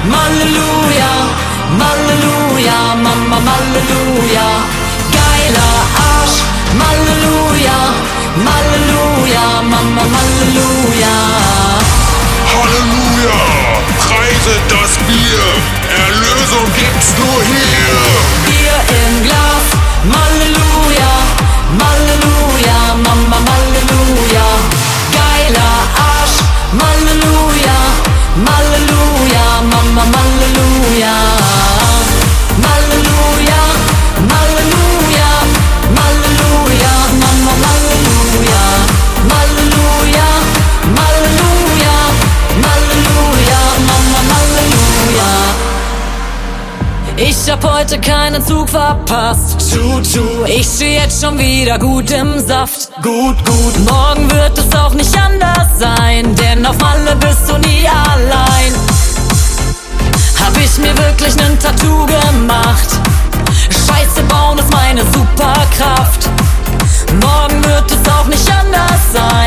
Malleluja, Malleluja, Mama Malleluja. Geiler Arsch, Malleluja, Malleluja, Mama Malleluja. Halleluja, preiset das Bier, Erlösung gibt's nur hier. Bier im Glas, Malleluja, Malleluja, Mama Malleluja. Geiler Arsch, Malleluja, Malleluja, Mama Malleluja. Malleluja, Malleluja, Malleluja, Mama Malleluja. Malleluja, Malleluja, Malleluja, Mama Malleluja. Ich hab heute keinen Zug verpasst. Ich steh jetzt schon wieder gut im Saft. Gut. Morgen wird es auch nicht anders sein, denn auf Malle bist du nie allein. Hab ich mir wirklich nen Tattoo gemacht. Scheiße bauen ist meine Superkraft. Morgen wird es auch nicht anders sein.